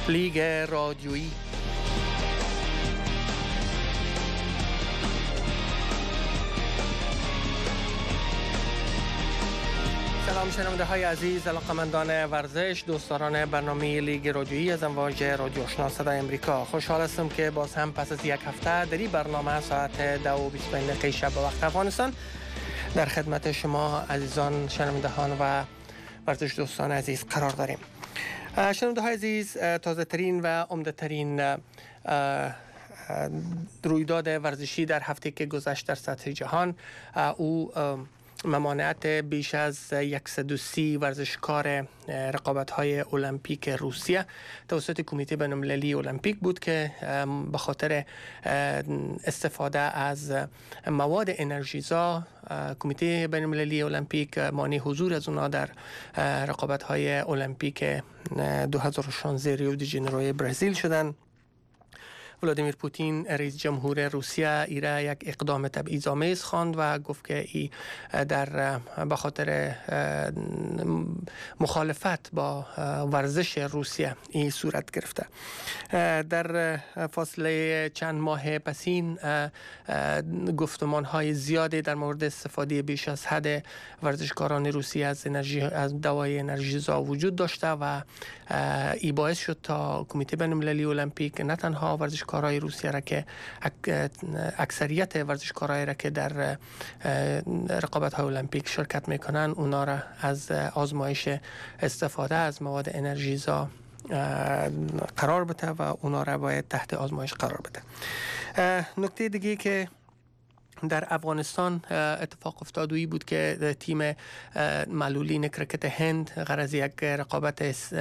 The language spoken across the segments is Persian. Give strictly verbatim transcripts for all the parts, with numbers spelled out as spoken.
لیگ رادیویی. سلام شنونده های عزیز، علاقمندان ورزش، دوستداران برنامه لیگ رادیویی از امواج رادیو آشنا صدای امریکا. خوشحال هستم که باز هم پس از یک هفته در این برنامه ساعت دو و بیست و پنج دقیقه شب به وقت افغانستان در خدمت شما عزیزان شنوندگان و ورزش دوستان عزیز قرار داریم. شنونده های عزیز، تازه ترین و عمده ترین رویداد ورزشی در هفته که گذشت در سطح جهان، او ممانعت بیش از صد و سی ورزشکار رقابت‌های المپیک روسیه توسط کمیته بین‌المللی المپیک بود که به خاطر استفاده از مواد انرژیزا کمیته بین‌المللی المپیک مانع حضور از اونا در رقابت‌های المپیک دو هزار و شانزده ریو دی ژانیرو برزیل شدند. ولادیمیر پوتین رئیس جمهور روسیه ایره یک اقدام تبعیض‌آمیز خواند و گفت که ای در به خاطر مخالفت با ورزش روسیه این صورت گرفته. در فاصله چند ماه پسین گفتمان‌های زیادی در مورد استفاده بیش از حد ورزشکاران روسیه از انرژی از دوای انرژیزا وجود داشته و ای باعث شد تا کمیته بین‌المللی المپیک نه تنها ورزشکاران ورزشکارای روسیه را که اکثریت ورزشکارای را که در رقابت های المپیک شرکت میکنن اونا را از آزمایش استفاده از مواد انرژیزا قرار بده و اونا را باید تحت آزمایش قرار بده. نکته دیگه که در افغانستان اتفاق افتادویی بود که تیم معلولین کرکت هند غرض یک رقابت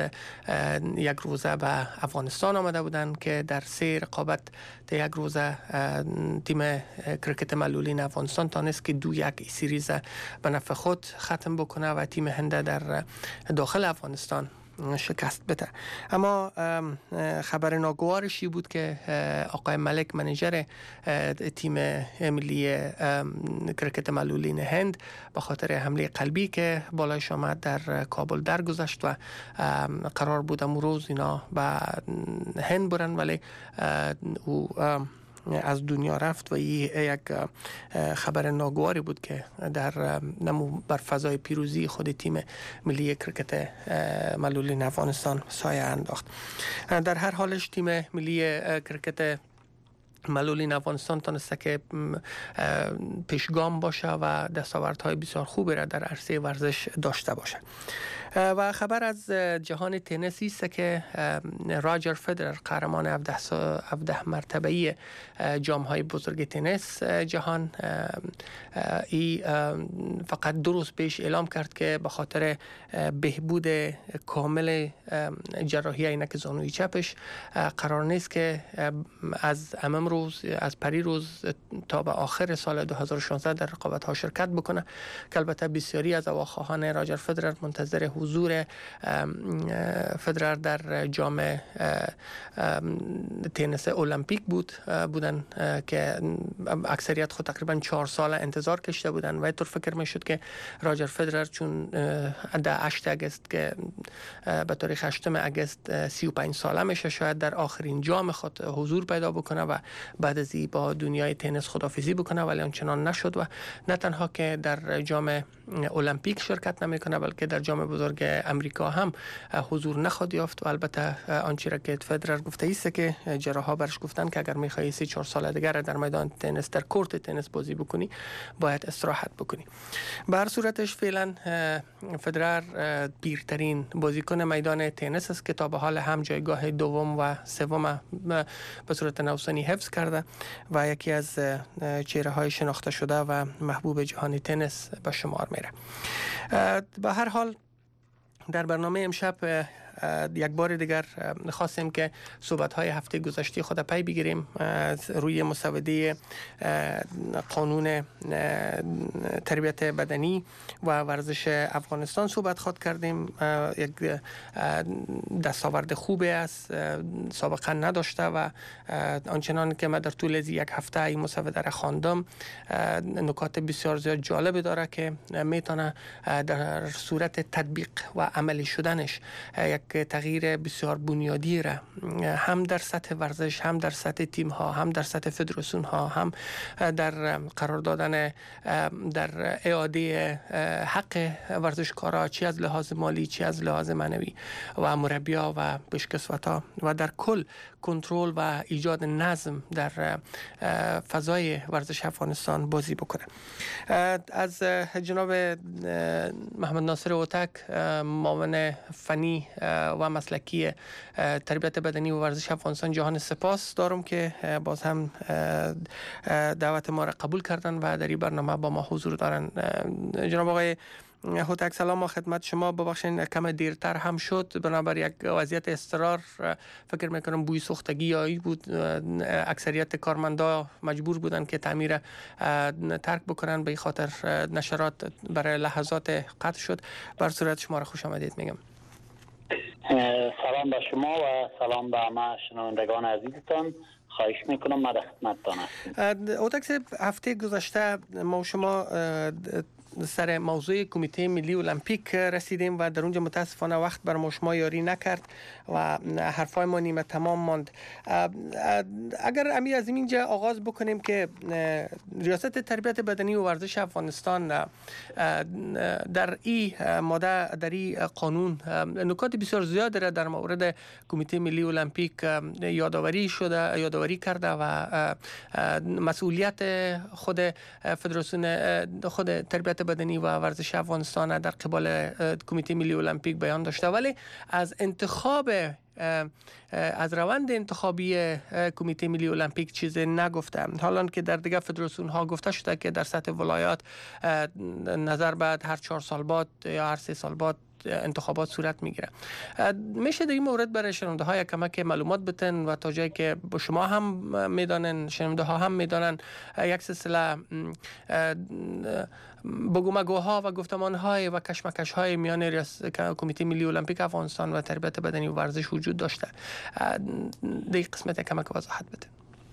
یک روزه به افغانستان آمده بودند که در سه رقابت یک روزه تیم کرکت معلولین افغانستان تانست که دو یک سریز به نفع خود ختم بکنه و تیم هند در داخل افغانستان شکست بده. اما خبر ناگوارشی بود که آقای ملک منیجر تیم ملی کرکت معلولین هند به خاطر حمله قلبی که بالایش آمد در کابل درگذشت و قرار بود امروز اینا به هند برن، ولی او از دنیا رفت و یک خبر ناگواری بود که در نمو بر فضای پیروزی خود تیم ملی کرکت معلولین افغانستان سایه انداخت. در هر حالش تیم ملی کرکت معلولین افغانستان تانسته که پیشگام باشه و دستاوردهای بسیار خوبی را در عرصه ورزش داشته باشه. و خبر از جهان تنیس است که راجر فدرر قهرمان هفده مرتبه‌ای جام‌های بزرگ تنیس جهان ای فقط دو روز پیش اعلام کرد که به خاطر بهبود کامل جراحی عینک زانوی چپش قرار نیست که از امام روز از پری روز تا به آخر سال دو هزار و شانزده در رقابت‌ها شرکت بکنه، که البته بسیاری از هواخواهان راجر فدرر منتظر حضور فدرر در جام تنیس المپیک بود بودن که اکثریت خود تقریبا چهار سال انتظار کشیده بودن و اینطور فکر میشد که راجر فدرر چون در هشتم اگست که به تاریخ هشتم اگست سی و پنج ساله میشه شاید در آخرین جام خود حضور پیدا بکنه و بعد از این با دنیای تنیس خداحافظی بکنه، ولی آنچنان نشد و نه تنها که در جام المپیک شرکت نمیکنه بلکه در جام بزرگ امریکا هم حضور نخواهد یافت. و البته آنچه را که فدرر گفته است که جراحا برش گفتن که اگر میخوای سه چهار سال دیگر در میدان تنیس در کورت تنیس بازی بکنی باید استراحت بکنی. به هر صورتش فعلا فدرر پیرترین بازیکن میدان تنیس است که تا به حال هم جایگاه دوم و سوم به صورت نوسانی حفظ کرده و یکی از چهره های شناخته شده و محبوب جهان تنیس به شمار میره. به هر حال در برنامه امشب یک بار دیگر خواستیم که صحبت‌های هفته گذشته خود پی بگیریم روی مسوده قانون تربیت بدنی و ورزش افغانستان صحبت خواد کردیم. یک دستاورد خوبی است، سابقا نداشته و آنچنان که من در طول از یک هفته این مسوده را خواندم نکات بسیار زیاد جالب داره که میتونه در صورت تطبیق و عملی شدنش یک یک تغییر بسیار بنیادی را هم در سطح ورزش، هم در سطح تیم ها، هم در سطح فدراسیون ها، هم در قرار دادن در اعاده حق ورزشکارا، چی از لحاظ مالی، چی از لحاظ معنوی و مربیا و پیشکسوتا و در کل کنترل و ایجاد نظم در فضای ورزش افغانستان بازی بکنه. از جناب محمد ناصر اوتک، معاون فنی و مسلکی تربیت بدنی و ورزش افغانستان، جهان سپاس دارم که باز هم دعوت ما را قبول کردن و در این برنامه با ما حضور دارن. جناب آقای هوتک، سلام ما خدمت شما. ببخشید کم دیرتر هم شد بنابر یک وضعیت اضطرار، فکر میکنم بوی سوختگی یا ای بود، اکثریت کارمندا مجبور بودن که تعمیر ترک بکنن، به خاطر نشرات برای لحظات قطع شد. بر صورت شما را خوش آمدید میگم. سلام به شما و سلام به همه شنوندگان عزیزتان. خواهش میکنم ما در خدمتتان هستیم. هوتک صاحب، هفته گذشته ما و شما سر موضوع کمیته ملی المپیک رسیدیم و در اونجا متاسفانه وقت بر ما شما یاری نکرد و حرفای ما نیمه تمام ماند. اگر امی از اینجا آغاز بکنیم که ریاست تربیت بدنی و ورزش افغانستان در این ماده، در این قانون نکات بسیار زیاد را در مورد کمیته ملی المپیک یادآوری شده، یادآوری کرده و مسئولیت خود فدراسیون خود تربیت بدنی و ورزش افغانستان در قبال کمیته ملی المپیک بیان داشته، ولی از انتخاب از روند انتخابی کمیته ملی المپیک چیز نگفته. حالا که در دیگه فدراسیون ها گفته شده که در سطح ولایات نظر بعد هر چهار سال بعد یا هر سه سال بعد انتخابات صورت میگیره. میشه در این مورد برای شنونده های کمک معلومات بتن و تا جایی که با شما هم میدانن، شنونده ها هم میدانن، یک سلسله بگومگوها و گفتمان های و کشمکش های میان کمیته ملی المپیک افغانستان و تربیت بدنی و ورزش وجود داشته. در قسمت کمک وضاحت بده.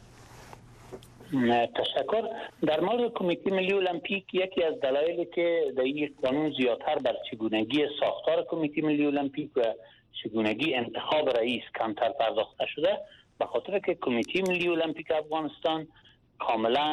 تشکر. در مورد کمیته ملی المپیک، یکی از دلایلی که در این قانون زیادتر بر چگونگی ساختار کمیته ملی المپیک و چگونگی انتخاب رئیس کمتر پرداخته شده، به خاطر که کمیته ملی المپیک افغانستان کاملا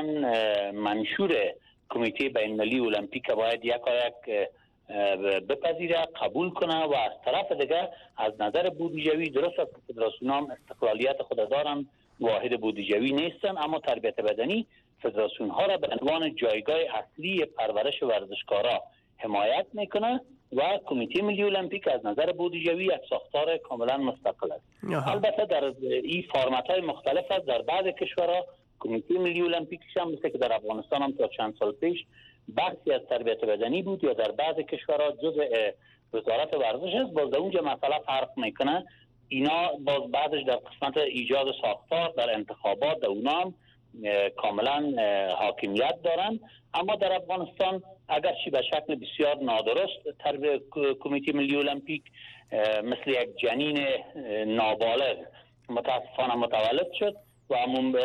منشور کمیته بین المللی المپیک باید یک یک بپذیره، قبول کنه و از طرف دیگه از نظر بودجوی، درست است که فدراسیون هم استقلالیت خود دارن، واحد بودجوی نیستن، اما تربیت بدنی فدراسیون ها را به عنوان جایگاه اصلی پرورش ورزشکارا حمایت میکنه و کمیته ملی المپیک از نظر بودجوی یک ساختار کاملا مستقل است. البته در این فرمت های مختلف است. در بعض کشورها کمیته ملی المپیک هم مثل که در افغانستان هم تا چند سال پیش بخشی از تربیت بدنی بود، یا در بعض کشورها جزء وزارت ورزش است. باز در اونجا مسئله فرق میکنه. اینا باز بعدش در قسمت ایجاد ساختار در انتخابات در اونا هم کاملا حاکمیت دارن. اما در افغانستان اگرچه به شکل بسیار نادرست تربیت کمیته ملی المپیک مثل یک جنین نابالغ متاسفانه متولد شد و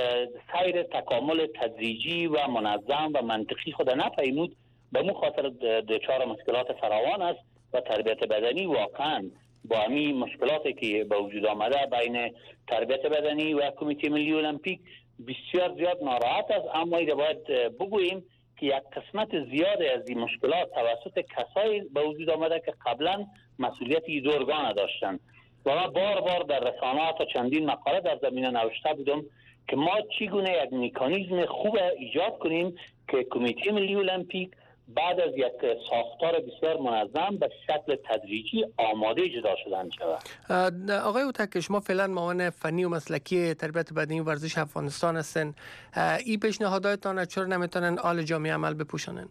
سیر تکامل تدریجی و منظم و منطقی خود نپیمود، به مو خاطر دچار مشکلات فراوان است و تربیت بدنی واقعا با همین مشکلاتی که به وجود آمده بین تربیت بدنی و کمیته ملی المپیک بسیار زیاد ناراحت است. اما ایده باید بگوییم که یک قسمت زیاد از این مشکلات توسط کسایی به وجود آمده که قبلا مسئولیت این دو ارگان داشتند و من بار بار در رسانه تا چندین مقاله در زمینه نوشته بودم که ما چگونه یک مکانیزم خوب ایجاد کنیم که کمیته ملی المپیک بعد از یک ساختار بسیار منظم به شکل تدریجی آماده جدا شدن شود. آقای اوتک، شما فعلا معاون فنی و مسلکی تربیت بدنی و ورزش افغانستان هستین. این پیشنهاداتتان چرا نمیتونن آل جامعه عمل بپوشانن؟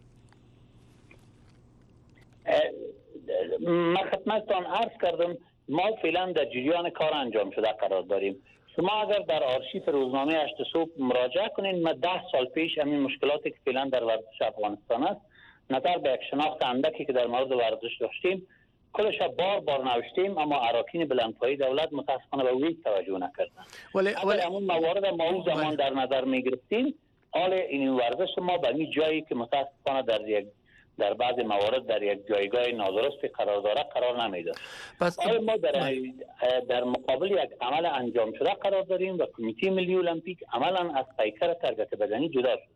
من خدمتتان عرض کردم ما فعلا در جریان کار انجام شده قرار داریم. شما اگر در آرشیف روزنامه هشت صبح مراجعه کنین، ما ده سال پیش همین مشکلاتی که فعلا در ورزش افغانستان است نظر به یک شناخت اندکی که در مورد ورزش داشتیم کلش بار بار نوشتیم، اما اراکین بلندپایه دولت متاسفانه به وی توجه نکردن. ولی اگر همون موارد ما اون زمان در نظر می گرفتیم، حال این ورزش ما به این جایی که متاسفانه در یک در بعض موارد در یک جایگاه نادرستی قرار داره قرار نمیده. پس آیا ما در در مقابل یک عمل انجام شده قرار داریم و کمیته ملی المپیک عملا از پیکر تربیت بدنی جدا شده؟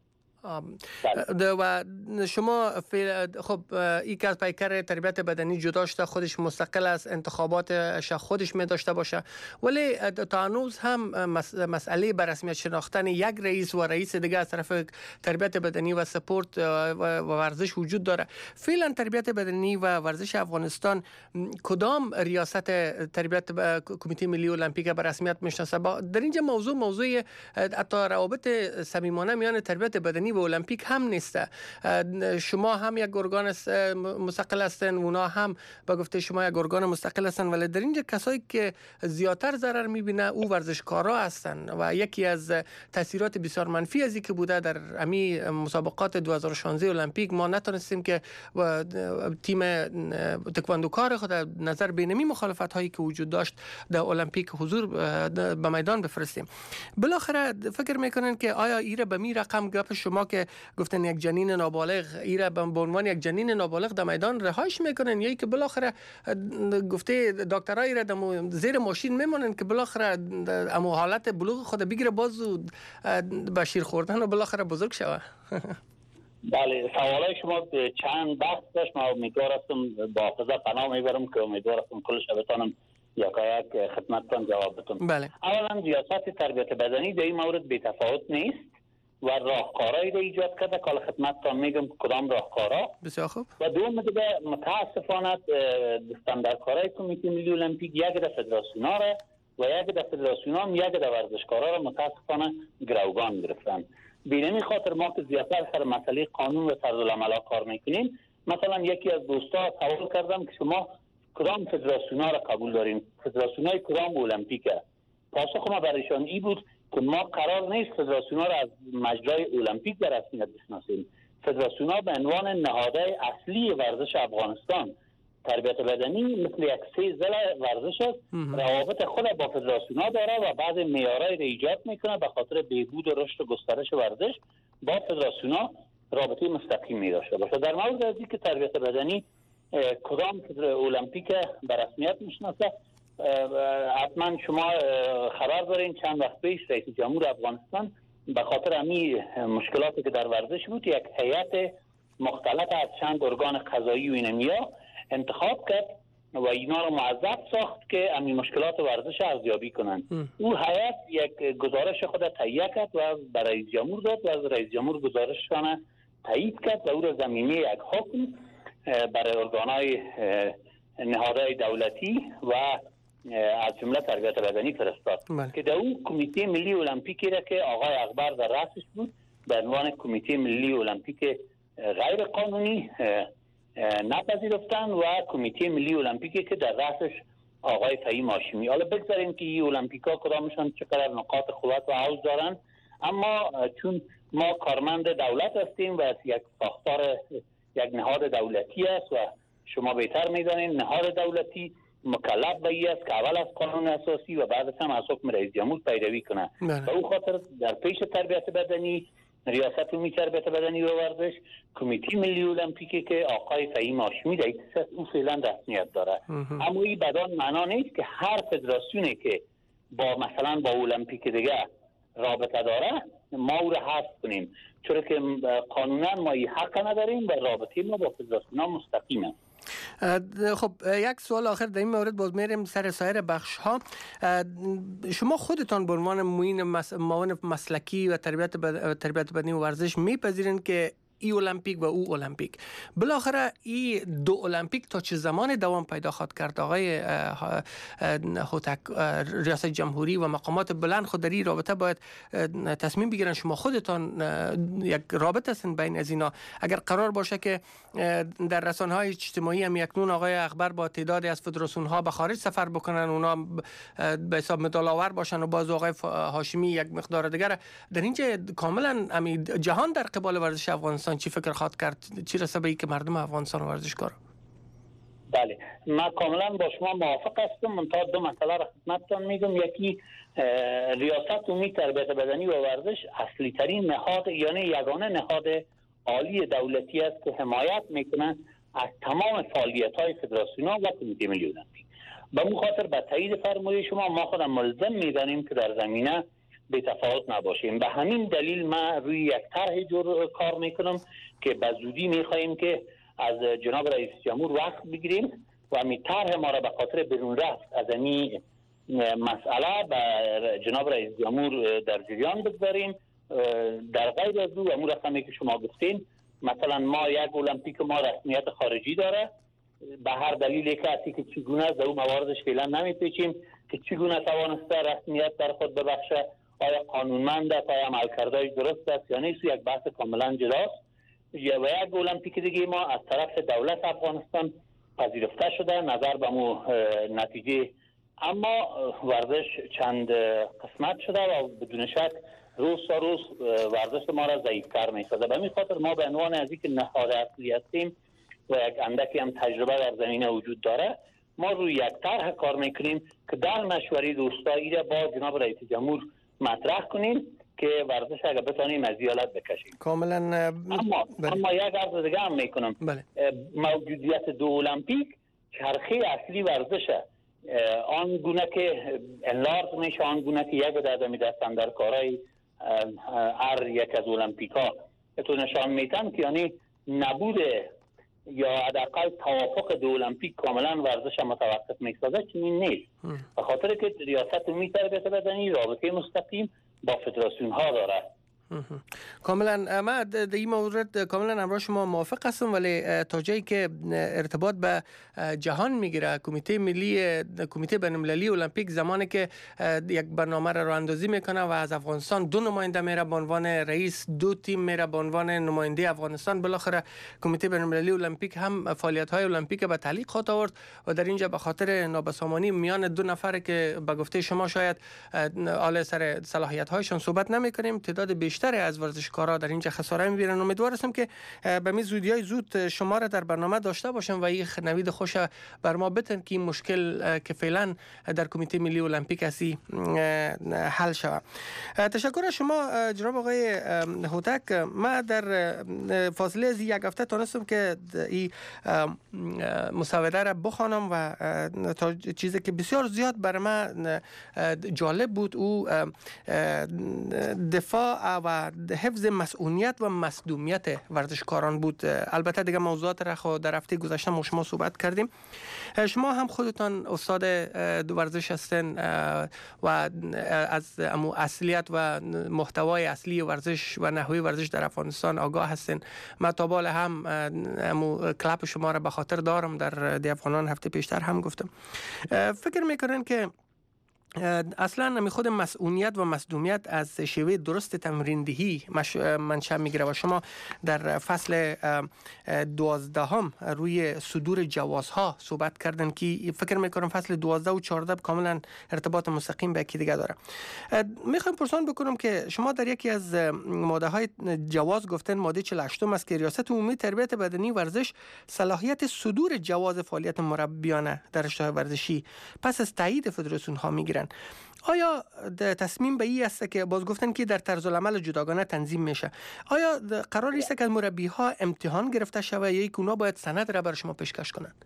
و شما خب این که از پیکر تربیت بدنی جدا شده خودش مستقل از انتخاباتش خودش می داشته باشه، ولی تا هنوز هم مسئله به رسمیت شناختن یک رئیس و رئیس دیگه از طرف تربیت بدنی و سپورت و ورزش وجود داره. فعلا تربیت بدنی و ورزش افغانستان کدام ریاست تربیت کمیته ملی المپیک به رسمیت میشناسه؟ در اینجا موضوع موضوع حتی روابط صمیمانه میان تربیت بدنی و المپیک هم نیسته. شما هم یک ارگان مستقل هستن، اونا هم با گفته شما یک ارگان مستقل هستن، ولی در اینجا کسایی که زیادتر ضرر میبینه او ورزشکارا هستن و یکی از تاثیرات بسیار منفی از که بوده در امی مسابقات دو هزار و شانزده المپیک ما نتونستیم که تیم تکواندوکار خود نظر بینمی مخالفت هایی که وجود داشت در المپیک حضور به میدان بفرستیم. بالاخره فکر میکنن که آیا ایره به می رقم گپ شما که گفتن یک جنین نابالغ ایره به عنوان یک جنین نابالغ در میدان رهایش میکنن، یا که بالاخره گفته دکترای را در زیر ماشین میمونن که بالاخره امو حالت بلوغ خود بگیره باز به شیر خوردن و بالاخره بزرگ شوه؟ بله، سوالای شما چند بحث داشت. ما امیدوار هستم با حافظه پناه میبرم که امیدوار هستم کلش بتانم یکا یک خدمتتان جواب بدم. بله. اولا ریاست تربیت بدنی در این مورد بی‌تفاوت نیست و راهکارهایی را ایجاد کرده که خدمتتان میگم کدام راهکارها. بسیار خوب. و دوم دیگه متاسفانه دستاندرکارای کمیته ملی المپیک یک در فدراسیون‌ها را و یک در فدراسیون‌ها هم یک در ورزشکارا را متاسفانه گروگان گرفتن. بینمی خاطر ما که زیادتر سر مسئله قانون و طرزالعمل کار میکنیم، مثلا یکی از دوستا سوال کردم که شما کدام فدراسیون‌ها را قبول دارین؟ فدراسیون‌های کدام المپیکه؟ پاسخ ما برایشان این بود که ما قرار نیست فدراسیون‌ها را از مجرای المپیک در رسمیت بشناسیم. فدراسیون‌ها به عنوان نهادهای اصلی ورزش افغانستان، تربیت بدنی مثل یک سیزل ورزش است، روابط خود با فدراسیون‌ها داره و بعض معیارهای را ایجاد میکنه به خاطر بهبود و رشد و گسترش ورزش با فدراسیون‌ها رابطه مستقیمی داشته باشه. در مورد از اینکه تربیت بدنی کدام المپیک به رسمیت میشناسه، حتما شما خبر دارین چند وقت پیش رئیس جمهور افغانستان به خاطر امی مشکلاتی که در ورزش بود یک هیئت مختلط از چند ارگان قضایی و اینمیا انتخاب کرد و اینا رو موظف ساخت که امی مشکلات ورزش ارزیابی کنند. او هیئت یک گزارش خود تهیه کرد و برای رئیس جمهور داد و از رئیس جمهور گزارششان تایید کرد و او را زمینه یک حکم برای ارگانهای نهادهای دولتی و از جمله تربیت بدنی فرستاد که در اون کمیته ملی المپیکی را که آقای اکبر در رأسش بود به عنوان کمیته ملی المپیک غیر قانونی نپذیرفتن و کمیته ملی المپیکی که در رأسش آقای فهیم هاشمی. حالا بگذاریم که این المپیکا کدامشان چقدر نقاط قوت و عوض دارن، اما چون ما کارمند دولت هستیم و یک ساختار یک نهاد دولتی است و شما بهتر میدانید نهاد دولتی مکلف به این است که اول از قانون اساسی و بعد هم از حکم رئیس جمهور پیروی کنه. به او خاطر در پیش تربیت بدنی، ریاست عمومی تربیت بدنی و ورزش، کمیته ملی المپیکی که آقای فهیم هاشمی در او فعلا رسمیت داره. اما این بدان معنا نیست که هر فدراسیونی که با مثلا با المپیک دیگه رابطه داره ما او را حذف کنیم، چون که قانونا ما این حق نداریم و رابطه ما با فدراسیون‌ها مستقیمه. خب یک سوال آخر در این مورد باز میریم سر سایر بخش ها. شما خودتان به عنوان معاون مسلکی و تربیت تربیت بدنی و ورزش میپذیرین که ای المپیک و او المپیک بالاخره ای دو المپیک تا چه زمان دوام پیدا خواهد کرد؟ آقای هوتک، ریاست جمهوری و مقامات بلند خود در این رابطه باید تصمیم بگیرن. شما خودتان یک رابطه هستین بین از اینا. اگر قرار باشه که در رسانه‌های اجتماعی هم اکنون آقای اکبر با تعدادی از فدراسیون‌ها به خارج سفر بکنن، اونا به حساب مدال آور باشن و باز آقای هاشمی یک مقدار دیگر، در اینجا کاملا جهان در قبال ورزش افغانستان چی فکر خواهد کرد؟ چی رسه به این که مردم افغانستان ورزشکار؟ بله، من کاملا با شما موافق هستم. من تا دو مسئله را خدمتتان میگم. یکی ریاست عمومی تربیت بدنی و ورزش اصلی ترین نهاد، یعنی یگانه نهاد عالی دولتی است که حمایت میکنه از تمام فعالیت‌های فدراسیون و کمیته ملی المپیک. به مو خاطر به تایید فرمایش شما ما خودم ملزم میدانیم که در زمینه بی تفاوت نباشیم. به همین دلیل ما روی یک طرح جور کار میکنم که به زودی میخواهیم که از جناب رئیس جمهور وقت بگیریم و می طرح ما را به خاطر بیرون رفت از این مسئله به جناب رئیس جمهور در جریان بگذاریم. در غیر از او امور رقمی که شما گفتین، مثلا ما یک المپیک ما رسمیت خارجی داره، به هر دلیلی که اصلی که چگونه است در اون مواردش فعلا نمیپیچیم که چگونه توانسته رسمیت در خود ببخشه، آیا قانونمند است، آیا عملکردش درست است یا نیست، یک بحث کاملا جداست. و یک المپیک دیگه ما از طرف دولت افغانستان پذیرفته شده نظر به مو نتیجه، اما ورزش چند قسمت شده و بدون شک روز تا روز ورزش ما را ضعیف‌تر می‌سازه. به همین خاطر ما به عنوان از اینکه نهاد اصلی هستیم و یک اندکی هم تجربه در زمینه وجود داره، ما روی یک طرح کار میکنیم که در مشوره دوستایی را با جناب رئیس جمهور مطرح کنیم که ورزش اگر بتانیم از ایالت بکشیم. کاملا. اما بله. اما یک عرض دیگه هم میکنم. بله. موجودیت دو المپیک چرخه اصلی ورزشه. آن گونه که انلارز میشه، آن گونه که یک عدد میدستن در کارهای هر یک از المپیک ها تو نشان میتن که یعنی نبود یا حداقل توافق دو المپیک کاملا ورزش متوقف میسازه، چنین نیست. به خاطر که ریاست عمومی تربیت بدنی رابطه مستقیم با فدراسیون ها داره. کاملا. ما در این مورد کاملا همراه شما موافق هستم، ولی تا جایی که ارتباط به جهان میگیره، کمیته ملی کمیته بین‌المللی المپیک زمانی که یک برنامه را راه اندازی میکنه و از افغانستان دو نماینده میره به عنوان رئیس، دو تیم میره به عنوان نماینده افغانستان، بالاخره کمیته بین‌المللی المپیک هم فعالیت های المپیک به تعلیق خواهد آورد و در اینجا به خاطر نابسامانی میان دو نفر که به گفته شما شاید اعلی سر صلاحیت هایشان صحبت نمیکنیم، تعداد بیشتر از ورزشکارا در اینجا خساره میبینن. امیدوار هستم که به می زودیای زود شما را در برنامه داشته باشم و این نوید خوش بر ما بتن که این مشکل که فعلا در کمیته ملی المپیک هستی حل شود. تشکر از شما جناب آقای هوتک. ما در فاصله از یک هفته تونستم که این مسوده را بخوانم و تا چیزی که بسیار زیاد برای من جالب بود او دفاع و حفظ مسئولیت و مصدومیت ورزشکاران بود. البته دیگه موضوعات را خود در هفته گذشته ما شما صحبت کردیم. شما هم خودتان استاد ورزش هستین و از امو اصلیت و محتوای اصلی ورزش و نحوه ورزش در افغانستان آگاه هستین. من تا بالا هم امو کلاب شما را به خاطر دارم، در دی افغانان هفته پیشتر هم گفتم. فکر میکنین که اصلا نمی خود مسئولیت و مصدومیت از شیوه درست تمریندهی منشأ میگیره و شما در فصل دوازدهم روی صدور جوازها صحبت کردن که فکر میکنم فصل دوازده و چهارده کاملا ارتباط مستقیم به یکی دیگه داره. میخوام پرسان بکنم که شما در یکی از ماده های جواز گفتن ماده چهل و هشت است که ریاست عمومی تربیت بدنی ورزش صلاحیت صدور جواز فعالیت مربیانه در رشته ورزشی پس از تایید فدراسیون ها میگیرن. آیا تصمیم به این است که باز گفتن که در طرز العمل جداگانه تنظیم میشه، آیا قرار است که مربی ها امتحان گرفته شود یا یک اونا باید سند را برای شما پیشکش کنند؟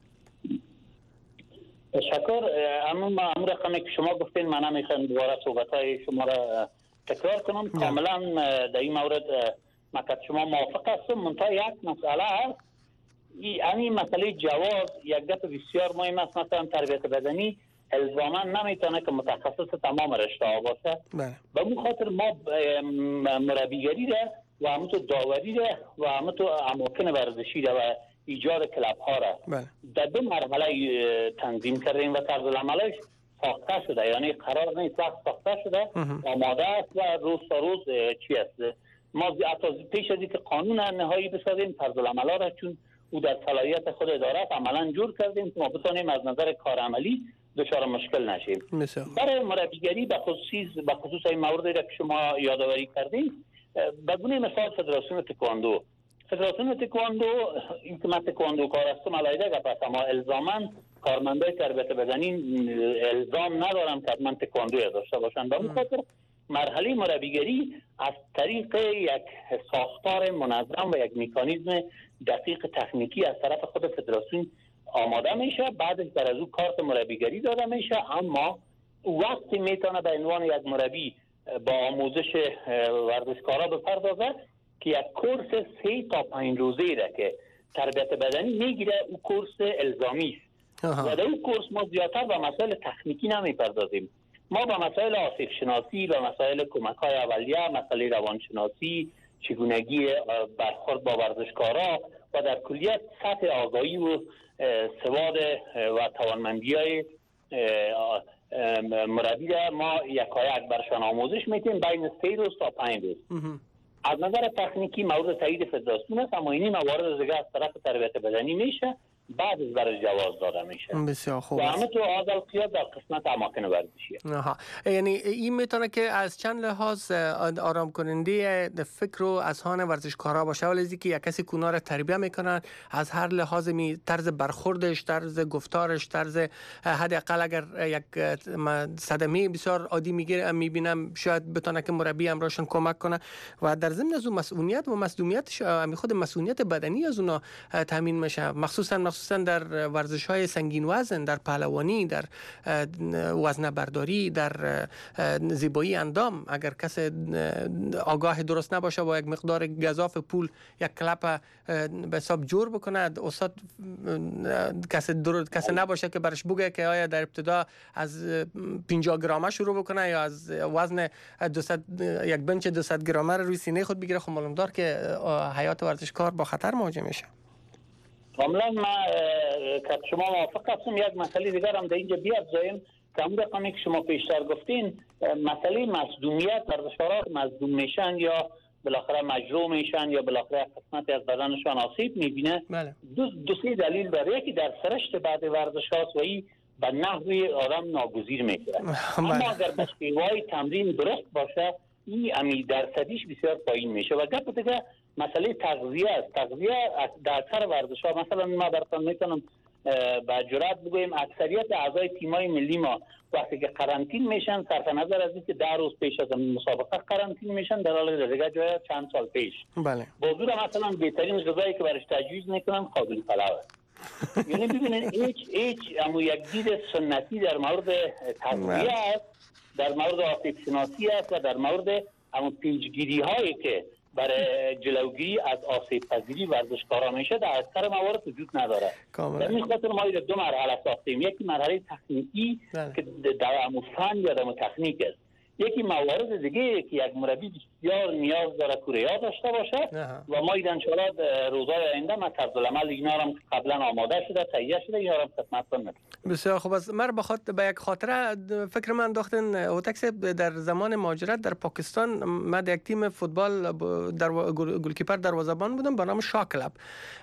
تشکر. اما امر رقمی که شما گفتین من نمیخوام دوباره صحبت‌های شما را تکرار کنم. کاملا در این مورد مقصد شما موافق هستم. منتها یک مسئله هست، این مسئله جواز یک گپ بسیار مهم است. مثلا تربیت بدنی الزاما نمیتونه که متخصص تمام رشته ها باشه. به اون خاطر ما مربیگری ده و همونطور داوری ده و همونطور اماکن ورزشی ده و ایجاد کلاب ها را در دو مرحله تنظیم کردیم و طرز العملش ساخته شده، یعنی قرار نیست وقت ساخته شده آماده است و روز تا روز چی است. ما حتی پیش از اینکه قانون نهایی بسازیم طرز العمل را چون او در صلاحیت خود اداره عملا جور کردیم که ما بتونیم از نظر کارعملی دچار مشکل نشیم. مثلا برای مربیگری به خصوص به خصوص این موردی که شما یادآوری کردین، به گونه مثال فدراسیون تکواندو فدراسیون تکواندو این که من تکواندو کار هستم علیده گپ، اما الزاما کارمندای تربیت بدنی الزام ندارم که من تکواندو داشته باشن. به اون خاطر مرحله مربیگری از طریق یک ساختار منظم و یک مکانیزم دقیق تکنیکی از طرف خود فدراسیون آماده میشه. بعدش در از او کارت مربیگری داده میشه، اما وقتی میتونه به عنوان یک مربی با آموزش ورزشکارا بپردازه که یک کورس سه تا پنج روزه را که تربیت بدنی میگیره، او کورس الزامی است و در اون کورس ما زیادتر به مسائل تکنیکی نمیپردازیم. ما به مسائل آسیب شناسی، به مسائل کمک های اولیه، مسائل روانشناسی، چگونگی برخورد با ورزشکارا و در کلیت سطح آگاهی و سواد و توانمندی های مربی را ما یکایک برشان آموزش میتیم بین سه روز تا پنج روز. از نظر تکنیکی مورد تایید فدراسیون است، اما اینی موارد دیگه از طرف تربیت بدنی میشه، بعدش برای جواز داده میشه. بسیار خوب. و همه تو عادل قیاد در قسمت اماکن ورزشی. آها، یعنی این میتونه که از چند لحاظ آرام کننده فکر و اذهان ورزشکارا باشه، ولی از اینکه یک کسی کونا رو تربیت میکنن از هر لحاظ می طرز برخوردش، طرز گفتارش، طرز حداقل اگر یک صدمه بسیار عادی میگیره میبینم شاید بتونه که مربی امراشون کمک کنه و در ضمن از اون مسئولیت و مسئولیتش خود مسئولیت بدنی از اونا تامین میشه، مخصوصا مخصوصا در ورزش‌های سنگین وزن، در پهلوانی، در وزنه برداری، در زیبایی اندام. اگر کس آگاه درست نباشه با یک مقدار گزاف پول یک کلپ به حساب جور بکنه، استاد کس درست کس نباشه که برش بگه که آیا در ابتدا از پنجاه گرمه شروع بکنه یا از وزن دویست یک بنچ دویست گرمه روی سینه خود بگیره، خب معلوم دار که حیات ورزشکار با خطر مواجه میشه. کاملا ما که شما موافق هستم. یک مسئله دیگر هم در اینجا بیافزاییم که همون رقمی که شما پیشتر گفتین، مسئله مصدومیت، ورزشکارا مصدوم میشن یا بالاخره مجروح میشن یا بالاخره قسمتی از بدنشان آسیب میبینه. بله. دو, دو سه دلیل داره. یکی در سرشت بعد ورزش هاست و این به نحوی آدم ناگزیر میکنه. اما اگر بشکیوهای تمرین درست باشه این امی درصدیش بسیار پایین میشه. و گپ دیگه مسئله تغذیه است. تغذیه در اکثر ورزش ها، مثلا ما براتون میتونم با جرات بگویم اکثریت اعضای تیمای ملی ما وقتی که قرنطین میشن، صرف نظر از اینکه ده روز پیش از مسابقه قرنطین میشن، در حال دیگه جای چند سال پیش. بله. بازور مثلا بهترین غذایی که برش تجویز میکنن قابل پلاو. یعنی ببینید هیچ هیچ اما یک دید سنتی در مورد تغذیه است، در مورد آسیب شناسی است و در مورد اما پیشگیری هایی که برای جلوگیری از آسیب پذیری ورزشکارا میشه در اکثر موارد وجود نداره. در این خاطر ما دو مرحله ساختیم. یکی مرحله تکنیکی که در فن یا در تکنیک است. یکی موارد دیگه که یک مربی بسیار نیاز داره کوریا داشته باشه و ما اینا ان شاء الله روزهای آینده ما طرز العمل اینا رو قبلا آماده شده تهیه شده اینا رو خدمتتون میدم. بسیار خوب. از مر بخاطر به یک خاطره فکر من انداختن اوتکس در زمان مهاجرت در پاکستان من یک تیم فوتبال در گلکیپر دروازه‌بان بودم به نام شاه کلب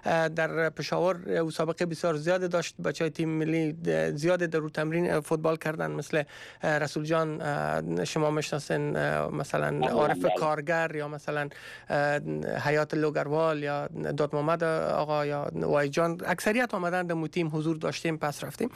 در پشاور. مسابقه بسیار زیاد داشت، بچهای تیم ملی زیاد در رو تمرین فوتبال کردن، مثل رسول جان شما میشناسین، مثلا عارف کارگر یا مثلا حیات لوگروال یا داد محمد آقا یا وای جان، اکثریت آمدن در تیم حضور داشتیم. پس رفتیم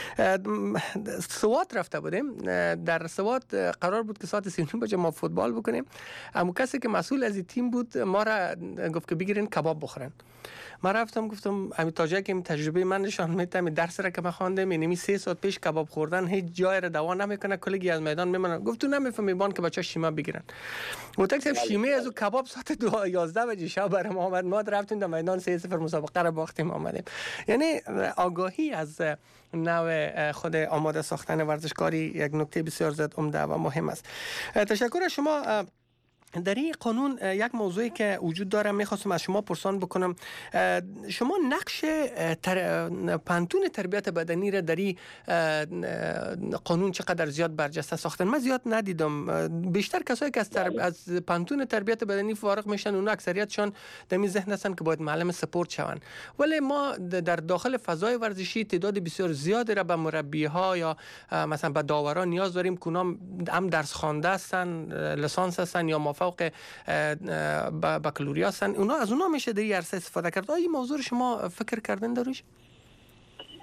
سوات رفته بودیم. در سوات قرار بود که ساعت سی و نیم بجه ما فوتبال بکنیم، اما کسی که مسئول از این تیم بود ما را گفت که بگیرین کباب بخورن. ما رفتم گفتم همین تاجه که تجربه من نشان میده، می درس را که من خواندم یعنی سه ساعت پیش کباب خوردن هیچ جای را دوا نمیکنه، کلگی از میدان میمونن. گفت تو نمیفهمی بان که بچا شیما بگیرن. گفتم صرف شیمه از او کباب ساعت دو یازده بجه شب برام آمد. ما رفتیم در میدان سه صفر مسابقه را باختیم آمدیم. یعنی آگاهی از نوع خود آماده ساختن ورزشکاری یک نکته بسیار زیاد عمده و مهم است. تشکر از شما. در این قانون یک موضوعی که وجود داره میخواستم از شما پرسان بکنم، شما نقش تر... پانتون تربیت بدنی را در این قانون چقدر زیاد برجسته ساختن؟ من زیاد ندیدم. بیشتر کسایی که از, تر... از پانتون تربیت بدنی فارغ میشن اون اکثریتشان در این ذهن هستن که باید معلم سپورت شون، ولی ما در داخل فضای ورزشی تعداد بسیار زیادی را به مربی ها یا مثلا به داوران نیاز داریم که اونها هم درس خوانده هستن، لیسانس هستن یا فوق بکالوریا هستن. اونا از اونا میشه در این عرصه استفاده کرد. آیا این موضوع شما فکر کردن داروش؟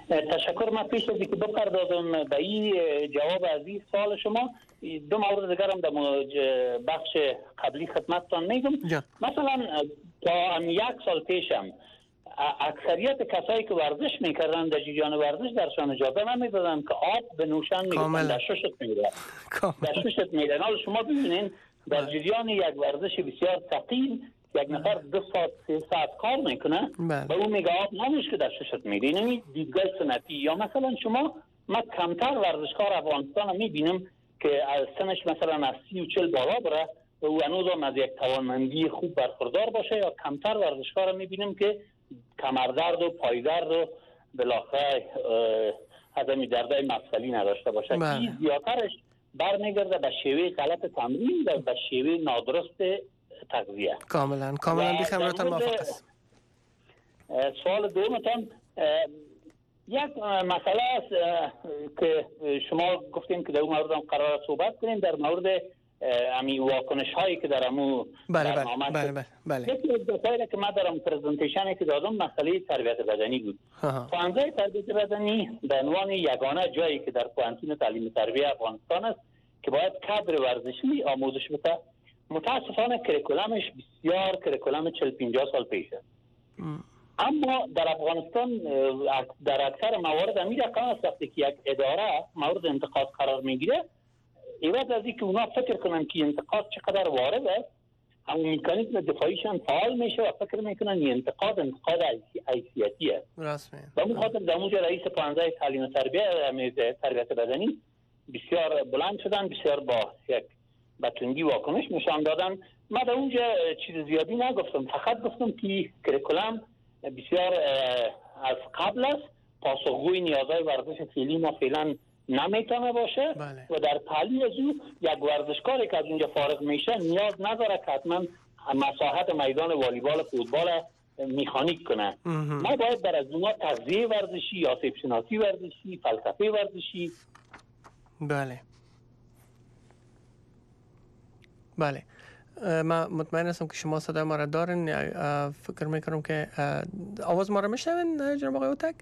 تشکر. من پیش از اینکه بپردازم به این جواب از این سوال شما، دو مورد دیگر هم در بخش قبلی خدمتتان میگم. مثلا تا یک سال پیشم اکثریت کسایی که ورزش میکردن در جریان ورزش درشان اجازه نمیدادن که آب به نوشن میگفتن در ششت میره در ششت میره. حالا شما ببینین در جریان یک ورزش بسیار ثقیل یک نفر دو ساعت سه ساعت کار میکنه و اون میگه آب نمیش که در ششت میره. اینمی دیدگاه سنتی. یا مثلا شما من کمتر ورزشکار افغانستان میبینم که از سنش مثلا از سی و چل بالا بره و او هنوز هم از یک توانمندی خوب برخوردار باشه، یا کمتر ورزشکار میبینم که کمردرد و پایدرد و بالاخره از همین دردهای مفصلی نداشته باشه. این زیادترش برمیگرده به شیوه غلط تمرین و به شیوه نادرست تغذیه. کاملا کاملا بی خبرتان موافق است. سوال دومتان یک مسئله است که شما گفتین که در اون مورد هم قرار صحبت کنیم، در مورد امی واکنش هایی که در امو بله بله بله بله بله یکی از دفعه که ما دارم پرزنتیشنی که دادم مسئله تربیت بدنی بود. پوانزه تربیت بدنی به عنوان یگانه جایی که در پوانتون تعلیم تربیت افغانستان است که باید کادر ورزشی آموزش بده. متاسفانه کریکولمش بسیار کریکولم چهل پنجاه سال پیش است. اما در افغانستان در اکثر موارد امیر رقم است وقتی که یک اداره مورد انتقاد قرار میگیره، ایواد از اینکه اونا فکر کنن که انتقاد چقدر وارد است، همون مکانیزم دفاعیشان فعال میشه و فکر میکنن این انتقاد انتقاد حیثیتی است. راست میگی. به اون خاطر در اونجا رئیس پانزده تعلیم تربیت تربیت بدنی بسیار بلند شدن، بسیار با یک بتونگی واکنش نشان دادن. من در اونجا چیز زیادی نگفتم، فقط گفتم که کریکولم بسیار از قبل است، پاسخگوی نیازهای ورزش فعلی ما فعلا نمیتونه باشه. بله. و در تعلیم از او یک ورزشکاری که از اونجا فارغ میشه نیاز نداره که حتما مساحت میدان والیبال فوتبال میخانیک کنه. ما باید در از اونها تغذیه ورزشی یا آسیب شناسی ورزشی، فلسفه ورزشی. بله بله من مطمئن هستم که شما صدای ما را دارین. فکر میکنم که آواز ما را میشنوین جناب آقای اوتک؟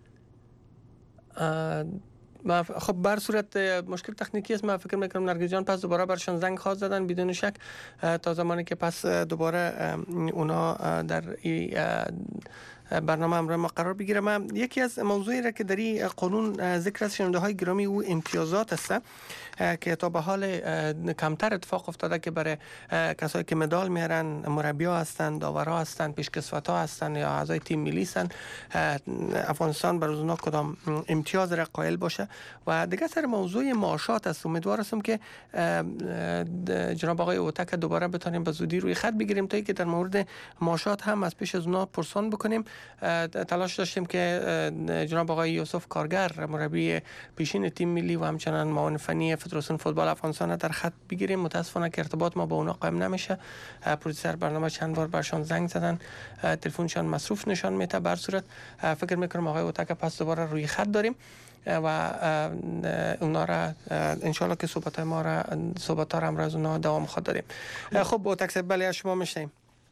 ما خب بر صورت مشکل تکنیکی است. من فکر میکنم نرگس جان پس دوباره برشان زنگ خواهد زدن بدون شک تا زمانی که پس دوباره اونا در برنامه همراه ما قرار بگیره. من یکی از موضوعی را که در این قانون ذکر است شنونده های گرامی او امتیازات است که تا به حال کمتر اتفاق افتاده که برای کسایی که مدال میارن مربی‌ها هستند، داورها هستند، پیشکسوت‌ها هستند یا اعضای تیم ملی هستند، افغانستان بر اونا کدام امتیاز را قائل باشه. و دیگه سر موضوع معاشات است. امیدوار هستم که جناب آقای اوتک دوباره بتونیم به زودی روی خط بگیریم تا اینکه در مورد معاشات هم از پیش از اونا پرسان بکنیم. تلاش داشتیم که جناب آقای یوسف کارگر مربی پیشین تیم ملی و همچنان معاون فنی فدراسیون فوتبال افغانستان در خط بگیریم. متاسفانه که ارتباط ما با اونا قائم نمیشه. پرودوسر برنامه چند بار برشان زنگ زدن، تلفنشان مصروف نشان میده. بر صورت فکر میکنم آقای اوتک پس دوباره روی خط داریم و اونا را انشالله که صحبت ما را صحبت ها را هم از اونا دوام خواهد داریم. خب اوتک صاحب بله از شما میشنیم.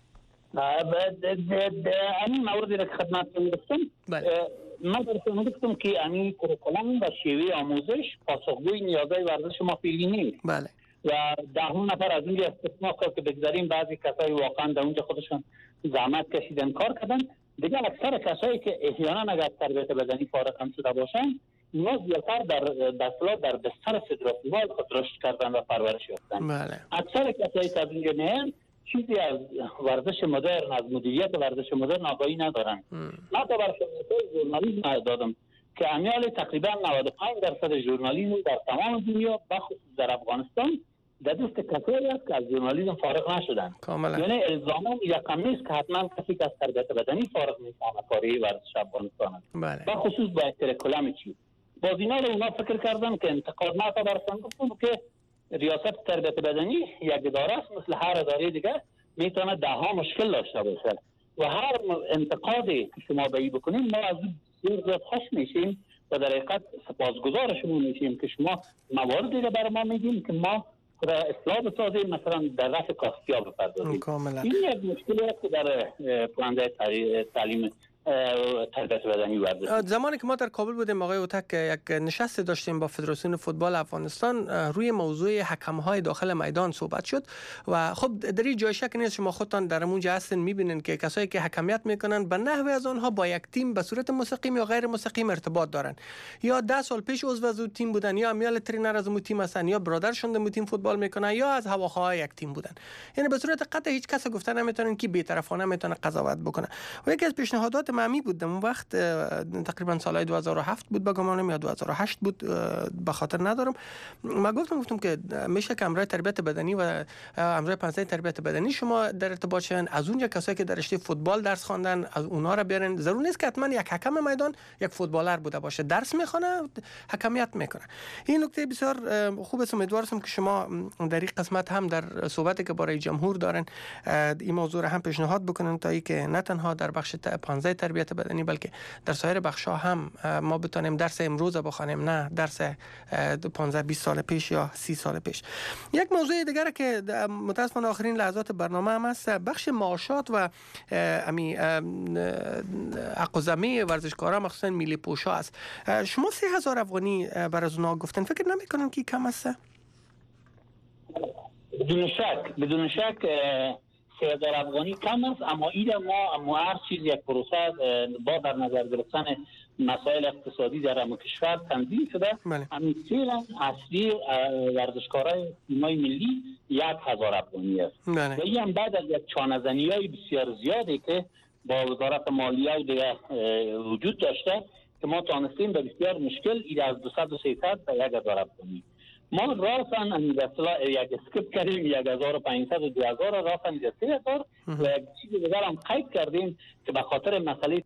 همین موردی را که خدمتتون گفتم، من براتون گفتم که همین کریکولم و شیوه آموزش پاسخگوی نیازهای ورزش ما فعلی نیست. بله. و دهون نفر از اونجا استثنا کرد که بگذاریم بعضی کسایی واقعا در اونجا خودشون زحمت کشیدن کار کردن. دیگه اکثر کسایی که احیانا اگر تربیت بدنی فارغ هم شده باشن، اینا زیادتر در دستلا در بستر فدراسیون خود رشد کردن و پرورش یافتن. بله. اکثر کسایی که از اونجا میان چیزی از ورزش مدرن، از مدیریت ورزش مدرن آگاهی ندارن. من تا برای ژورنالیسم دادم که امیال تقریبا نود و پنج درصد ژورنالیسم در تمام دنیا بخصوص در افغانستان در دست کسایی است که از ژورنالیسم فارغ نشدن. کاملا. یعنی الزاما یکم نیست که حتما کسی که از تربیت بدنی فارغ میفهمه کاری ورزش افغانستان است. بله. بخصوص با کریکولم چی باز اینا رو اونا فکر کردن که انتقاد ما تا برسان گفتم که ریاست تربیت بدنی یک اداره است، مثل هر اداره دیگه میتونه ده ها مشکل داشته باشه و هر انتقادی که شما به این بکنیم ما از بسیار زیاد خوش میشیم و در حقیقت سپاسگزار شما میشیم که شما مواردی رو برای ما میگیم که ما را اصلاح بسازیم، مثلا در رفع کاستیا بپردازیم. این یک مشکلی است که در پرونده تعلیم تربیت بدنی ورزش. زمانی که ما در کابل بودیم آقای اوتک یک نشست داشتیم با فدراسیون فوتبال افغانستان، روی موضوع حکم‌های داخل میدان صحبت شد و خب در این جای شک نیست، شما خودتان در اونجا هستین میبینین که کسایی که حکمیت میکنن به نحوی از آنها با یک تیم به صورت مستقیم یا غیر مستقیم ارتباط دارن، یا ده سال پیش عضو از اون تیم بودن، یا امیال ترینر از اون تیم هستن، یا برادرشون در تیم فوتبال میکنن، یا از هواخواه یک تیم بودن. یعنی به صورت قطع هیچ کس گفته نمیتونن که بی‌طرفانه میتونه قضاوت بکنه. و یکی از پیشنهادات معمی بود اون وقت، تقریبا سال دو هزار و هفت بود به گمانم یا دو هزار و هشت بود، به خاطر ندارم، ما گفتم گفتم که میشه که امرای تربیت بدنی و امرای پنجه تربیت بدنی شما در ارتباط شدن، از اونجا کسایی که در رشته فوتبال درس خواندن از اونها را بیارن. ضرور نیست که حتما یک حکم میدان یک فوتبالر بوده باشه، درس میخونه، حکمیت میکنه. این نکته بسیار خوب است. امیدوارم که شما در این قسمت هم در صحبتی که برای جمهور دارن این موضوع را هم پیشنهاد بکنن تا اینکه نه تنها در بخش پنجه تربیت بدنی بلکه در سایر بخش‌ها هم ما بتونیم درس امروز بخوانیم، نه درس پانزده بیست سال پیش یا سی سال پیش. یک موضوع دیگر که متاسفانه آخرین لحظات برنامه هم است، بخش معاشات و امی حق و ضمیع ورزشکارا مخصوصا میلی پوشا است. شما سه هزار افغانی بر از اونها گفتن، فکر نمی‌کنن که کم است؟ بدون شک بدون شک سه هزار افغانی کم است، اما این ما اما هر چیز یک پروسه با در نظر گرفتن مسائل اقتصادی در هم کشور تنظیم شده. همین سیلم اصلی ورزشکارای تیمای ملی یک هزار افغانی است و این هم بعد از یک چانه‌زنی های بسیار زیادی که با وزارت مالیه و دیگه وجود داشته که ما تانستیم به بسیار مشکل این از دویست و سیصد به یک هزار افغانی. ما راسن ان به اصطلاح یک اسکیپ کردیم یک هزار و پانصد و دو هزار راسن به سه هزار و یک چیز دیگر هم قید کردیم که به خاطر مسئله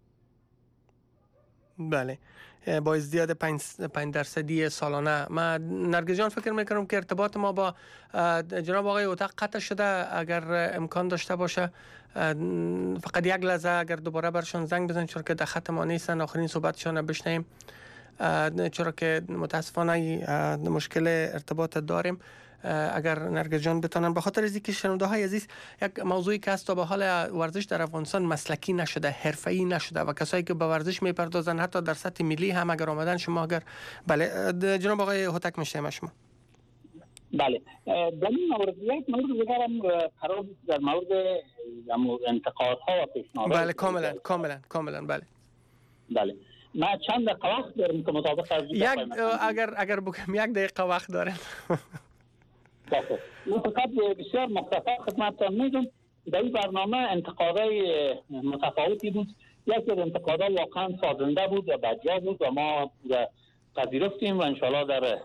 بله با ازدیاد پنج درصدی سالانه. ما نرگس جان فکر میکنم که ارتباط ما با جناب آقای اوتق قطع شده، اگر امکان داشته باشه فقط یک لحظه اگر دوباره برشان زنگ بزنید چون که در خط ما نیستن، آخرین صحبتشان بشنویم، چرا که متاسفانه مشکل ارتباط داریم. اگر نرگس جان بتونن، به خاطر از اینکه شنونده های عزیز یک موضوعی که است تا به حال ورزش در افغانستان مسلکی نشده، حرفه‌ای نشده و کسایی که به ورزش میپردازن حتی در سطح ملی هم اگر آمدن شما اگر بله جناب آقای هوتک میشنیم شما. بله در این مورد یک مورد دیگر هم قرار در مورد انتقادها و پیشنهادات. بله کاملا کاملا کاملا بله بله ما چند دقیقه وقت داریم که مطابق از یک اگر اگر بگم یک دقیقه وقت داریم. من فقط بسیار مختصر خدمتتان میگم در این برنامه انتقادهای متفاوتی بود. یکی از انتقادها واقعا سازنده بود و بجا بود و ما پذیرفتیم و انشاءالله در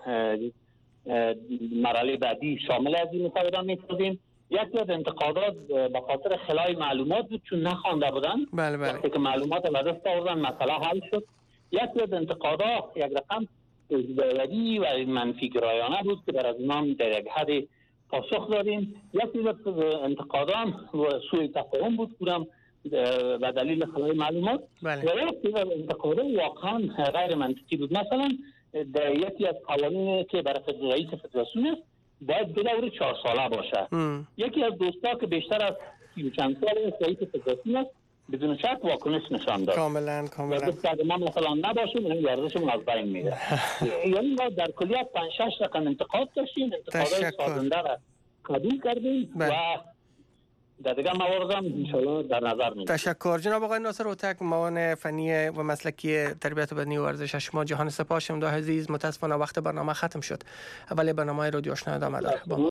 مرحله بعدی شامل از این مصاحبه می‌سازیم. یکی از انتقادات به خاطر خلای معلومات بود چون نخوانده بودن. بله بله. وقتی که معلومات به دست آوردن مسئله حل شد. یکی از انتقادات یک رقم ازدواجی و منفی گرایانه بود که در از نام در یک حد پاسخ دادیم. یکی از انتقادان سوء تفاهم بود بودم و دلیل خلای معلومات. بله. و یکی از انتقادات واقعا غیر منطقی بود. مثلا در یکی از قوانین که برای رئیس فدراسیون است باید بدور چهار ساله باشه. ام. یکی از دوستا که بیشتر از سی و چند سال رئیس فدراسیون است بدون شک واکنش نشان داد. کاملا کاملا. اگه ما مثلا نباشیم این ورزشمون از بین میره. یعنی ما در کلیت پنج شش رقم انتقاد داشتیم، انتقادهای سازنده را قبول کردیم و در دیگر موارد هم انشاءالله در نظر میگیریم. تشکر جناب آقای ناصر اوتک، معاون فنی و مسلکی تربیت بدنی و ورزش. شما جهان سپاس. شما عزیز متاسفانه وقت برنامه ختم شد. ولی برنامه رادیو آشنا ادامه داره.